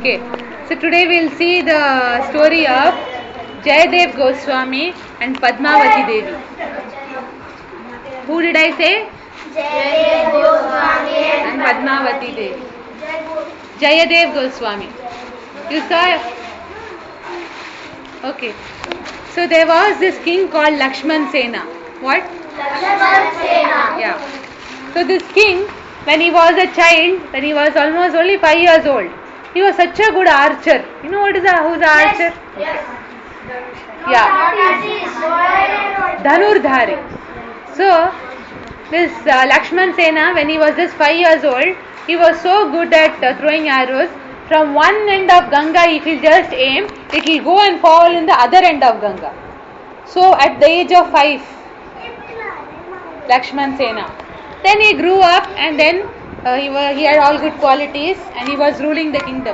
Okay, so today we'll see the story of Jayadev Goswami and Padmavati Devi. Who did I say? Jayadev Goswami And Padmavati Devi. Jayadev Goswami. You saw? Okay. So there was this king called Lakshman Sena. What? Lakshman Sena. Yeah. So this king, when he was a child, when he was almost only 5 years old, he was such a good archer. You know who's an archer? Yes. Yeah. Dhanurdhari. So this Lakshman Sena, when he was just 5 years old, he was so good at throwing arrows. From one end of Ganga, if he just aim, it will go and fall in the other end of Ganga. So at the age of 5, Lakshman Sena. Then he grew up and then he had all good qualities and he was ruling the kingdom.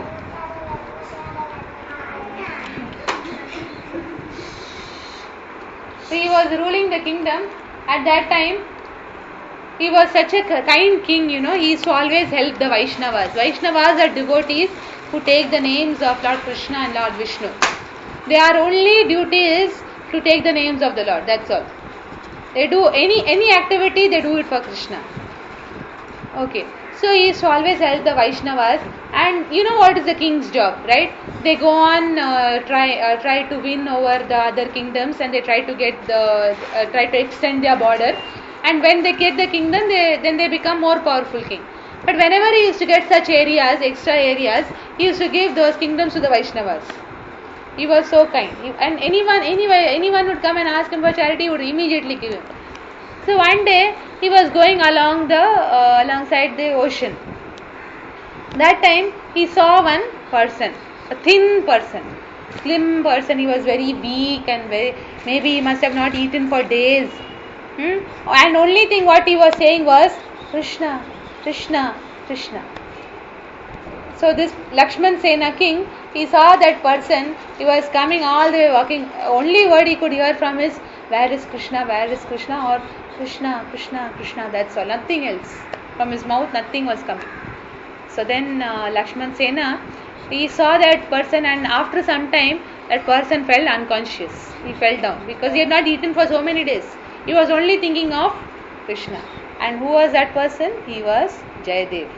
So he was ruling the kingdom. At that time, he was such a kind king, he used to always help the Vaishnavas. Vaishnavas are devotees who take the names of Lord Krishna and Lord Vishnu. Their only duty is to take the names of the Lord, that's all. They do any activity, they do it for Krishna. Okay, so he used to always help the Vaishnavas, and you know what is the king's job, right? They go on try to win over the other kingdoms, and they try to extend their border. And when they get the kingdom, then they become more powerful king. But whenever he used to get such areas, extra areas, he used to give those kingdoms to the Vaishnavas. He was so kind. And anyone would come and ask him for charity, he would immediately give him. So one day, he was going alongside the ocean. That time, he saw one person, a thin person, slim person. He was very weak and maybe he must have not eaten for days. And only thing what he was saying was Krishna, Krishna, Krishna. So this Lakshman Sena king, he saw that person. He was coming all the way walking. Only word he could hear from is where is Krishna, or Krishna, Krishna, Krishna. That's all. Nothing else. From his mouth, nothing was coming. So then Lakshman Sena, he saw that person, and after some time, that person fell unconscious. He fell down because he had not eaten for so many days. He was only thinking of Krishna. And who was that person? He was Jayadev,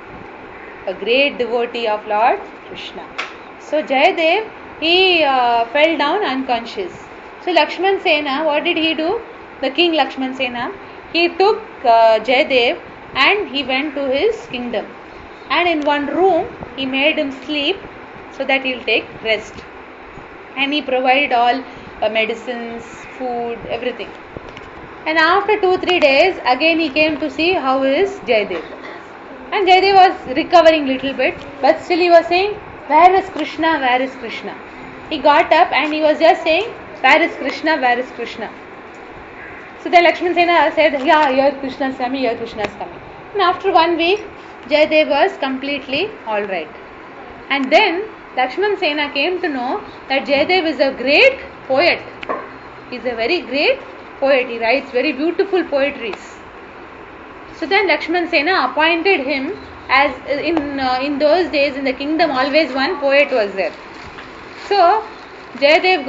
a great devotee of Lord Krishna. So Jayadev, he fell down unconscious. So Lakshman Sena, what did he do? The king Lakshman Sena, he took Jayadev and he went to his kingdom. And in one room, he made him sleep so that he'll take rest. And he provided all medicines, food, everything. And after 2-3 days, again he came to see how is Jayadev. And Jayadev was recovering little bit, but still he was saying, where is Krishna, where is Krishna? He got up and he was just saying, where is Krishna, where is Krishna? So then Lakshman Sena said, yeah, here Krishna is coming, here Krishna is coming. And after 1 week, Jayadev was completely alright. And then Lakshman Sena came to know that Jayadev is a great poet. He is a very great poet. He writes very beautiful poetries. So then Lakshman Sena appointed him as in those days in the kingdom always one poet was there. So Jayadev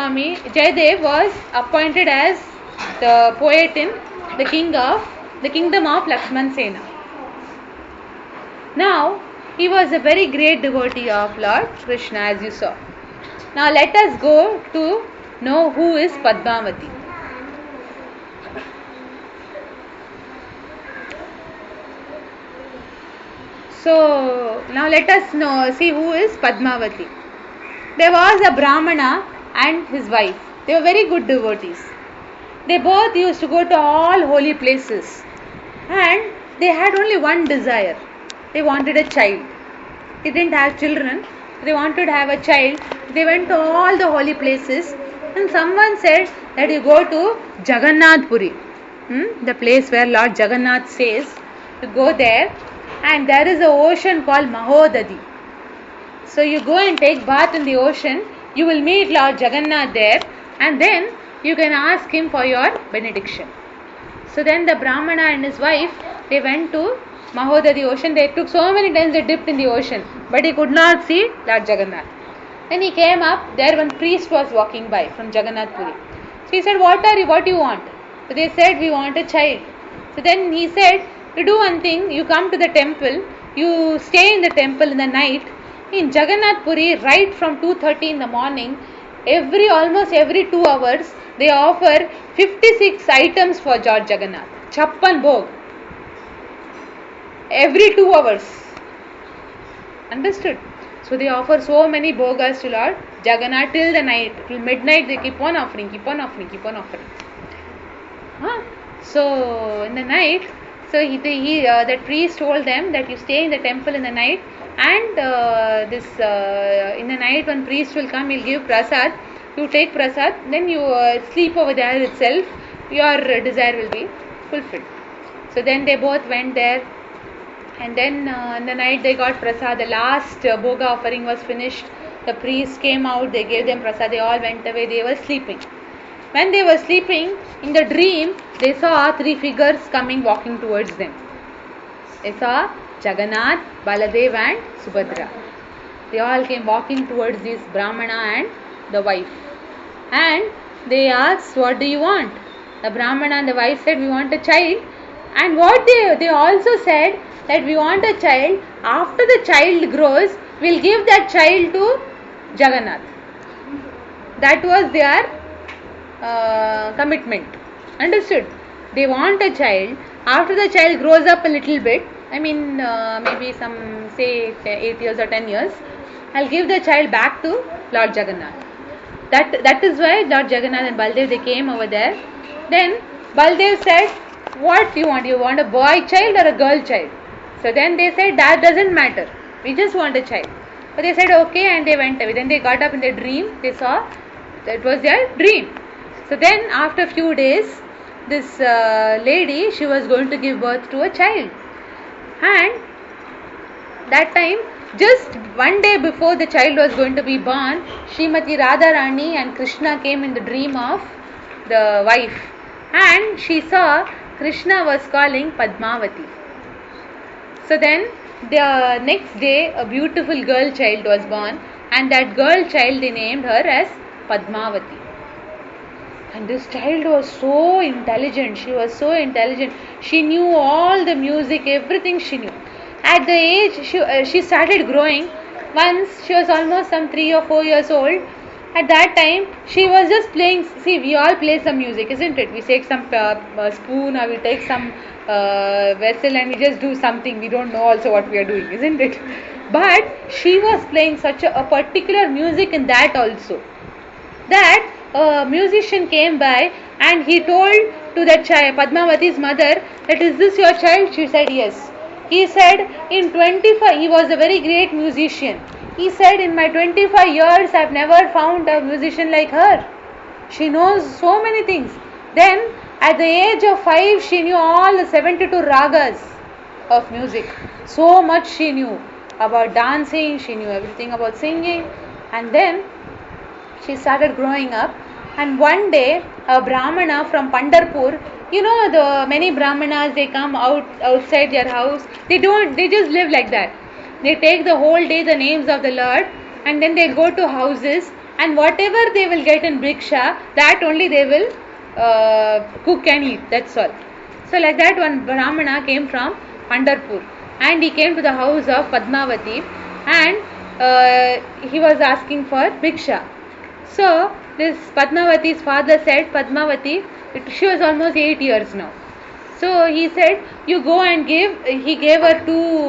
was appointed as the poet in the kingdom of Lakshman Sena. Now he was a very great devotee of Lord Krishna, as you saw. Now let us go to know who is Padmavati. So now let us see who is Padmavati. There was a Brahmana and his wife. They were very good devotees. They both used to go to all holy places. And they had only one desire. They wanted a child. They didn't have children. They wanted to have a child. They went to all the holy places. And someone said that you go to Jagannath Puri, the place where Lord Jagannath stays. You go there. And there is an ocean called Mahodadi. So you go and take bath in the ocean. You will meet Lord Jagannath there. And then you can ask him for your benediction. So then the Brahmana and his wife, they went to Mahodha, the ocean. They took so many times they dipped in the ocean, but he could not see Lord Jagannath. Then he came up. There one priest was walking by from Jagannath Puri. So he said, "What do you want?" So they said, "We want a child." So then he said, "You do one thing. You come to the temple. You stay in the temple in the night. In Jagannath Puri, right from 2:30 in the morning, almost every 2 hours, they offer 56 items for Lord Jagannath. Chappan bhog. Every 2 hours. Understood? So they offer so many bhogas to Lord Jagannath till the night, till midnight. They keep on offering. Huh? So in the night, so that priest told them that you stay in the temple in the night, and in the night when priest will come, he'll give prasad. You take prasad, then you sleep over there itself. Your desire will be fulfilled. So then they both went there, and then in the night they got prasad. The last bhoga offering was finished. The priest came out. They gave them prasad. They all went away. They were sleeping. When they were sleeping, in the dream, they saw 3 figures coming, walking towards them. They saw Jagannath, Baladev and Subhadra. They all came walking towards this Brahmana and the wife. And they asked, "What do you want?" The Brahmana and the wife said, "We want a child." And what they also said, that we want a child. After the child grows, we'll give that child to Jagannath. That was their commitment. Understood? They want a child. After the child grows up a little bit, maybe some say 8 years or 10 years, I'll give the child back to Lord Jagannath. That is why Lord Jagannath and Baldev, they came over there. Then Baldev said, "What do you want? You want a boy child or a girl child?" So then they said, "That doesn't matter. We just want a child." But they said, "Okay," and they went away. Then they got up in their dream. They saw that was their dream. So then after a few days, this lady, she was going to give birth to a child. And that time, just one day before the child was going to be born, Srimati Radharani and Krishna came in the dream of the wife. And she saw Krishna was calling Padmavati. So then the next day, a beautiful girl child was born. And that girl child, they named her as Padmavati. And this child was so intelligent. She was so intelligent. She knew all the music, everything she knew. At the age, she started growing. Once she was almost some 3 or 4 years old. At that time, she was just playing. See, we all play some music, isn't it? We take some spoon, or we take some vessel, and we just do something. We don't know also what we are doing, isn't it? But she was playing such a particular music in that also. That a musician came by and he told to that child, Padmavati's mother, that, "Is this your child?" She said, "Yes." He said, in 25, he was a very great musician. He said, "In my 25 years, I've never found a musician like her. She knows so many things." Then, at the age of 5, she knew all the 72 ragas of music. So much she knew about dancing, she knew everything about singing. And then, she started growing up. And one day, a Brahmana from Pandharpur, the many Brahmanas, they come outside their house. They just live like that. They take the whole day the names of the Lord, and then they go to houses, and whatever they will get in Briksha, that only they will cook and eat. That's all. So like that, one Brahmana came from Pandharpur, and he came to the house of Padmavati, and he was asking for Briksha. So this Padmavati's father said, "Padmavati," she was almost 8 years now. So he said, "You go and give." He gave her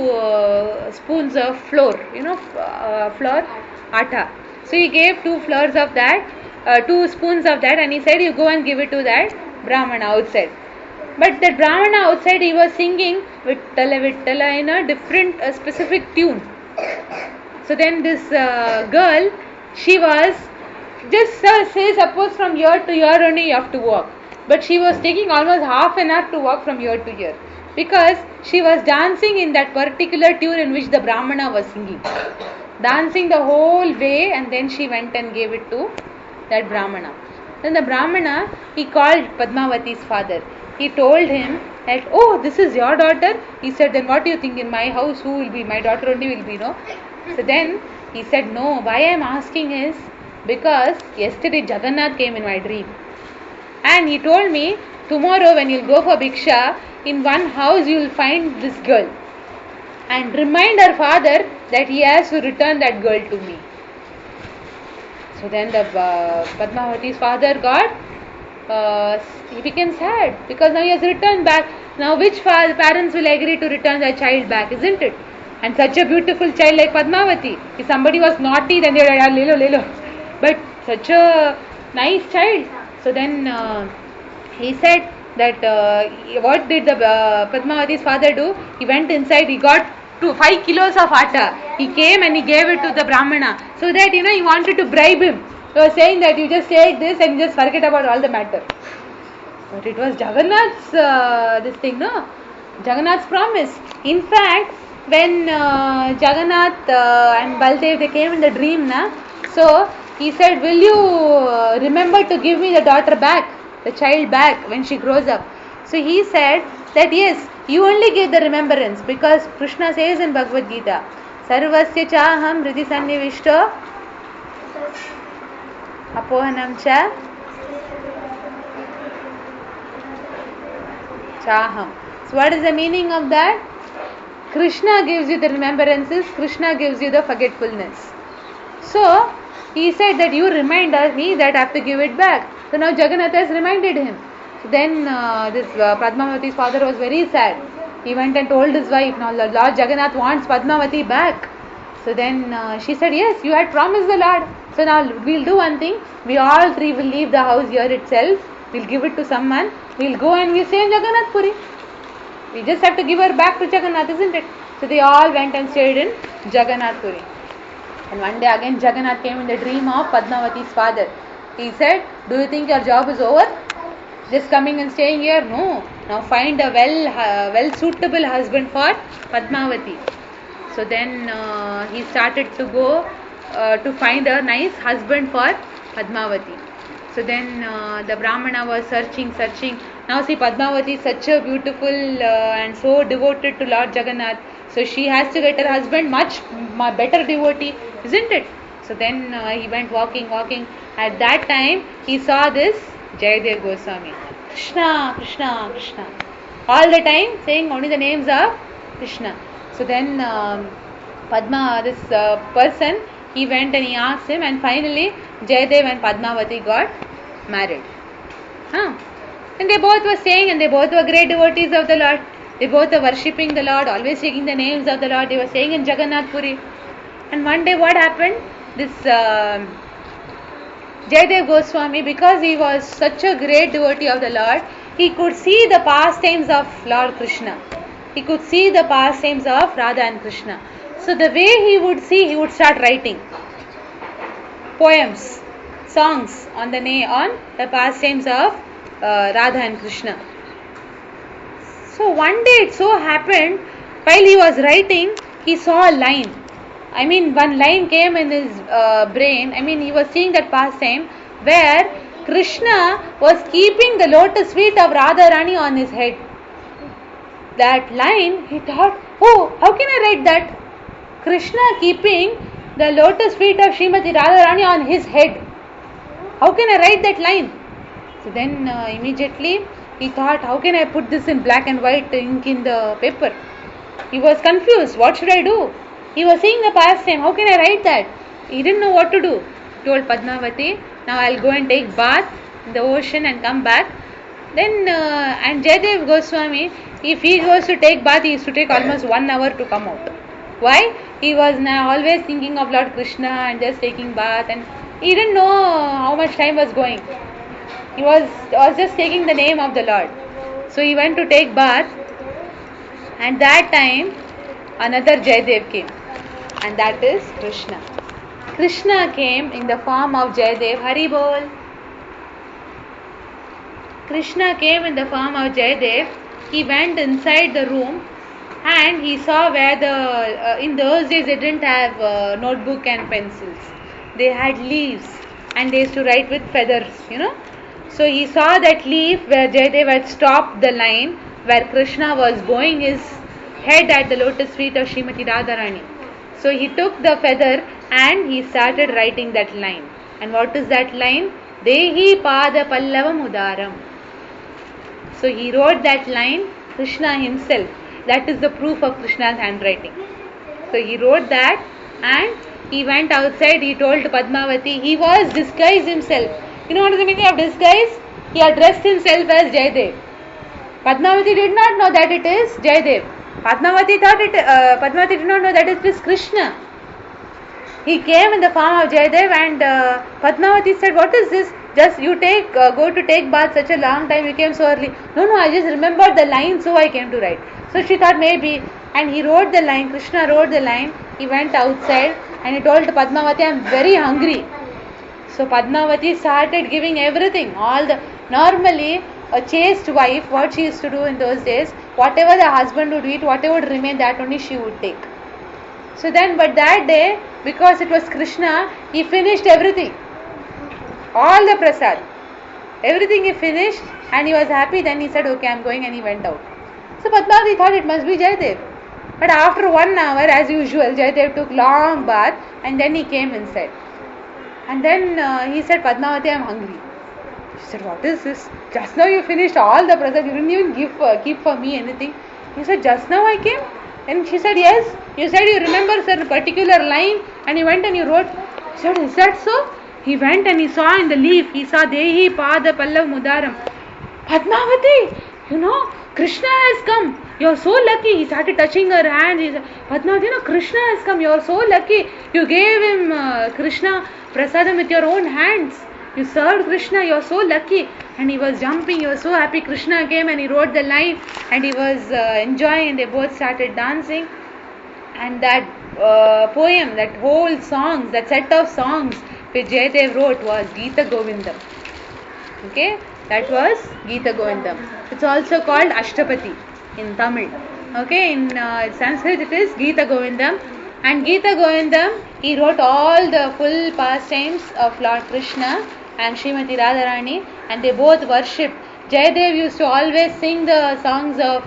2 spoons of flour, flour, atta. So he gave 2 flours of that, 2 spoons of that, and he said, "You go and give it to that Brahmana outside." But that Brahmana outside, he was singing Vittala Vittala in a different, specific tune. So then this girl, she was just say, suppose from here to here only you have to walk. But she was taking almost half an hour to walk from here to here, because she was dancing in that particular tune in which the Brahmana was singing. Dancing the whole way, and then she went and gave it to that Brahmana. Then the Brahmana, he called Padmavati's father. He told him Like, oh, this is your daughter? He said, then what do you think? In my house, who will be? My daughter only will be, no? So then he said, no, why I am asking is because yesterday Jagannath came in my dream. And he told me, tomorrow when you'll go for Bhiksha, in one house you will find this girl. And remind her father that he has to return that girl to me. So then the Padmavati's father he became sad because now he has returned back. Now which parents will agree to return their child back, isn't it? And such a beautiful child like Padmavati. If somebody was naughty, then they would have lelo. But such a nice child. So then he said that what did the Padmavati's father do? He went inside, he got 5 kilos of atta. He came and he gave it to the Brahmana. So that, he wanted to bribe him. He was saying that you just take this and just forget about all the matter. But it was Jagannath's Jagannath's promise. In fact, when Jagannath and Baldev, they came in the dream, so he said, will you remember to give me the daughter back, the child back when she grows up? So he said that yes, you only give the remembrance, because Krishna says in Bhagavad Gita, Sarvasya chaham hridi sannivishto apohanam cha chaham. So what is the meaning of that? Krishna gives you the remembrances, Krishna gives you the forgetfulness. So he said that you remind me that I have to give it back. So now Jagannath has reminded him. So then this Padmavati's father was very sad. He went and told his wife, now Lord Jagannath wants Padmavati back. So then she said, yes, you had promised the Lord. So now we'll do one thing. We all three will leave the house here itself. We'll give it to someone. We'll go and we'll stay in Jagannath Puri. We just have to give her back to Jagannath, isn't it? So they all went and stayed in Jagannath Puri. And one day again Jagannath came in the dream of Padmavati's father. He said, do you think your job is over? Just coming and staying here? No. Now find a well suitable husband for Padmavati. So then he started to go to find a nice husband for Padmavati. So then the Brahmana was searching. Now see, Padmavati is such a beautiful and so devoted to Lord Jagannath. So she has to get her husband much better devotee, isn't it? So then he went walking. At that time he saw this Jayadev Goswami. Krishna, Krishna, Krishna. All the time saying only the names of Krishna. So then this person, he went and he asked him, and finally Jayadev and Padmavati got married. And they both were saying, and they both were great devotees of the Lord. They both were worshipping the Lord, always taking the names of the Lord. They were saying in Jagannath Puri. And one day what happened? This Jayadev Goswami, because he was such a great devotee of the Lord, he could see the pastimes of Lord Krishna. He could see the pastimes of Radha and Krishna. So the way he would see, he would start writing poems, songs on the pastimes of Radha and Krishna. So one day it so happened, while he was writing, he saw a line. One line came in his brain. He was seeing that pastime where Krishna was keeping the lotus feet of Radharani on his head. That line, he thought, oh, how can I write that? Krishna keeping the lotus feet of Srimati Radharani on his head. How can I write that line? So then immediately he thought, how can I put this in black and white ink in the paper? He was confused. What should I do? He was seeing the pastime. How can I write that? He didn't know what to do. He told Padmavati, now I'll go and take bath in the ocean and come back. Then, and Jayadev Goswami, if he goes to take bath, he used to take almost 1 hour to come out. Why? He was now always thinking of Lord Krishna and just taking bath, and he didn't know how much time was going. He was just taking the name of the Lord. So he went to take bath, and that time another Jayadev came, and that is Krishna. Krishna came in the form of Jayadev. Hari Bol. Krishna came in the form of Jayadev. He went inside the room and he saw where in those days they didn't have notebook and pencils. They had leaves and they used to write with feathers, So he saw that leaf where Jayadev had stopped the line where Krishna was bowing his head at the lotus feet of Srimati Radharani. So he took the feather and he started writing that line. And what is that line? Dehi pada pallavam udaram. So he wrote that line, Krishna himself. That is the proof of Krishna's handwriting. So he wrote that and he went outside, he told Padmavati, he was disguised himself. You know what is the meaning of disguise? He had dressed himself as Jayadev. Padmavati did not know that it is Jayadev. Padmavati did not know that it is Krishna. He came in the form of Jayadev and Padmavati said, what is this? Just you go to take bath such a long time, you came so early. No, I just remembered the line, so I came to write. So she thought maybe, and he wrote the line, Krishna wrote the line, he went outside and he told Padmavati, I am very hungry. So Padmavati started giving everything, normally a chaste wife, what she used to do in those days, whatever the husband would eat, whatever would remain, that only she would take. So then, but that day, because it was Krishna, he finished everything. All the prasad. Everything he finished and he was happy. Then he said, okay, I am going, and he went out. So Padmavati thought it must be Jayadev. But after 1 hour, as usual, Jayadev took long bath and then he came inside. And then he said, Padmavati, I am hungry. She said, what is this? Just now you finished all the prasad. You didn't even keep for me anything. He said, just now I came. And she said, yes. You said you remember certain particular line and you went and you wrote. He said, is that so? He went and he saw in the leaf, he saw Dehi Pada Pallav Mudaram. Padmavati, Krishna has come. You're so lucky. He started touching her hand. He said, Padmavati, Krishna has come. You're so lucky. You gave him Krishna prasadam with your own hands. You served Krishna. You're so lucky. And he was jumping. He was so happy. Krishna came and he wrote the line and he was enjoying, and they both started dancing. And that poem, that whole songs, that set of songs which Jayadev wrote was Gita Govindam. Okay, that was Gita Govindam. It's also called Ashtapati in Tamil. Okay, in Sanskrit it is Gita Govindam. And Gita Govindam, he wrote all the full pastimes of Lord Krishna and Srimati Radharani, and they both worshipped. Jayadev used to always sing the songs of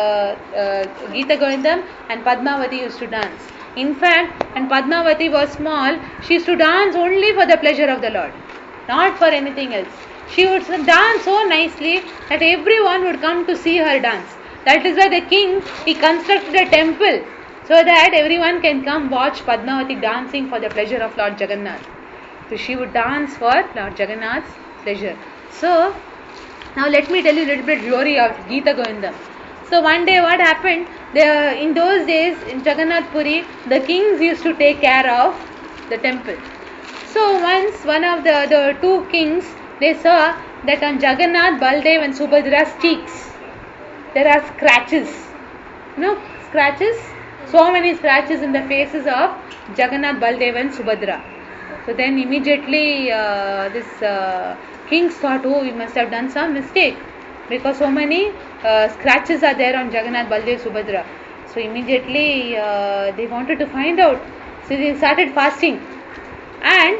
Gita Govindam, and Padmavati used to dance. In fact, when Padmavati was small, she used to dance only for the pleasure of the Lord, not for anything else. She would dance so nicely that everyone would come to see her dance. That is why the king, he constructed a temple so that everyone can come watch Padmavati dancing for the pleasure of Lord Jagannath. So she would dance for Lord Jagannath's pleasure. So, now let me tell you a little bit glory of Gita Govindam. So one day what happened, in those days in Jagannath Puri, the kings used to take care of the temple. So once one of the two kings, they saw that on Jagannath, Baldev and Subhadra's cheeks, there are scratches. Scratches? So many scratches in the faces of Jagannath, Baldev and Subhadra. So then immediately this kings thought, oh, we must have done some mistake, because so many scratches are there on Jagannath, Baldev, Subhadra. So immediately they wanted to find out. So they started fasting and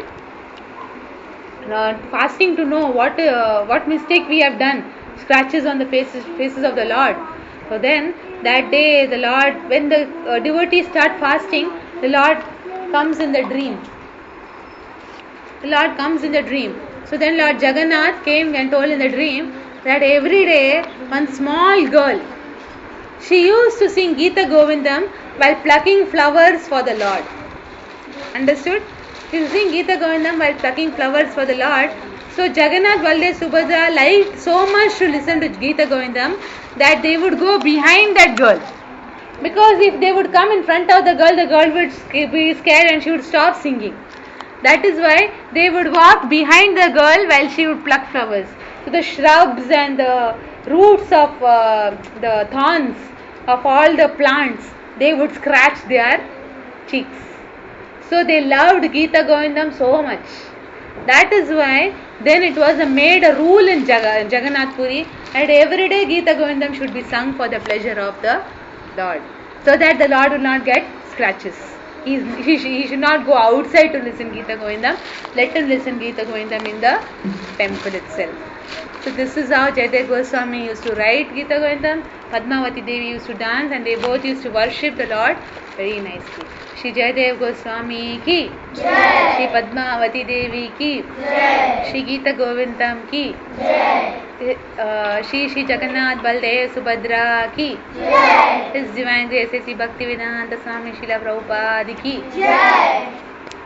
fasting to know what mistake we have done. Scratches on the faces of the Lord. So then that day the Lord, when the devotees start fasting, the Lord comes in the dream. The Lord comes in the dream. So then Lord Jagannath came and told in the dream that every day one small girl, she used to sing Gita Govindam while plucking flowers for the Lord. Understood? She used to sing Gita Govindam while plucking flowers for the Lord. So Jagannath, Baldev, Subhadra liked so much to listen to Gita Govindam that they would go behind that girl. Because if they would come in front of the girl would be scared and she would stop singing. That is why they would walk behind the girl while she would pluck flowers. So the shrubs and the roots of the thorns of all the plants, they would scratch their cheeks. So they loved Gita Govindam so much. That is why then it was made a rule in Jagannath Puri that every day Gita Govindam should be sung for the pleasure of the Lord, so that the Lord will not get scratches. He should not go outside to listen Gita Govindam. Let him listen Gita Govindam in the temple itself. So this is how Jayadev Goswami used to write Gita Govindam. Padmavati Devi used to dance, and they both used to worship the Lord very nicely. Shri Jayadev Goswami ki Jai. Shri Padmavati Devi ki Jai. Shri Gita Govindam ki Jai. Shri Jagannath Baldev Subhadra ki Jai. His Divine Grace Sri Bhaktivedanta Swami Srila Prabhupada ki Jai.